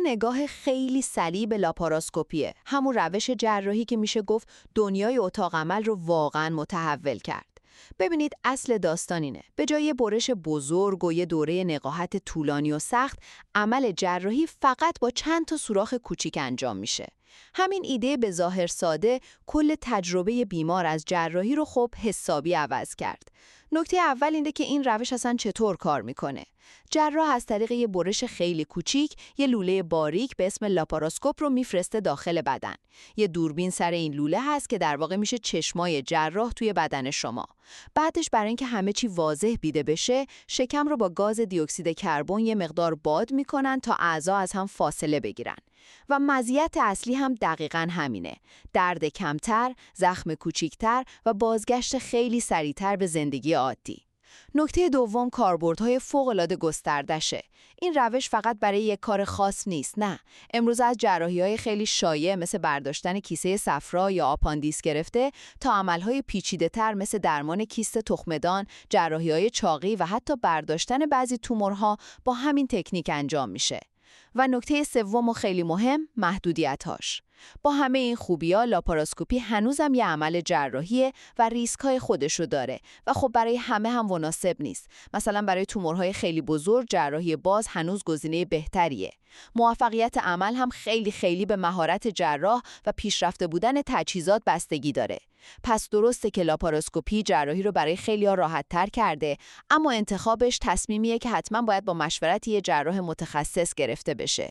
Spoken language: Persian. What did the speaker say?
نگاه خیلی سریع به لاپاراسکوپیه، همون روش جراحی که میشه گفت دنیای اتاق عمل رو واقعاً متحول کرد. ببینید اصل داستان اینه. به جای برش بزرگ و یه دوره نقاهت طولانی و سخت، عمل جراحی فقط با چند تا سوراخ کوچیک انجام میشه. همین ایده به ظاهر ساده کل تجربه بیمار از جراحی رو خب حسابی عوض کرد. نکته اول اینه که این روش اصلا چطور کار میکنه. جراح از طریق یه برش خیلی کوچیک یه لوله باریک به اسم لاپاراسکوپ رو میفرسته داخل بدن. یه دوربین سر این لوله هست که در واقع میشه چشمای جراح توی بدن شما. بعدش برای اینکه همه چی واضح دیده بشه، شکم رو با گاز دی اکسید کربن یه مقدار باد میکنن تا اعضا از هم فاصله بگیرن. و مزیت اصلی هم دقیقاً همینه. درد کمتر، زخم کوچیکتر و بازگشت خیلی سریعتر به زندگی عادی. نکته دوم کاربردهای فوق‌العاده گستردشه. این روش فقط برای یک کار خاص نیست، نه. امروز از جراحی‌های خیلی شایع مثل برداشتن کیسه صفرا یا آپاندیس گرفته تا عمل‌های پیچیده‌تر مثل درمان کیست تخمدان، جراحی‌های چاقی و حتی برداشتن بعضی تومورها با همین تکنیک انجام میشه. و نکته سوم و خیلی مهم، محدودیت‌هاش. با همه این خوبی‌ها لاپاراسکوپی هنوزم یه عمل جراحیه و ریسک‌های خودشو داره و خب برای همه هم مناسب نیست. مثلا برای تومورهای خیلی بزرگ جراحی باز هنوز گزینه بهتریه. موفقیت عمل هم خیلی به مهارت جراح و پیشرفته بودن تجهیزات بستگی داره. پس درسته که لاپاراسکوپی جراحی رو برای خیلی‌ها راحت‌تر کرده، اما انتخابش تصمیمیه که حتما باید با مشورت یه جراح متخصص گرفته بشه.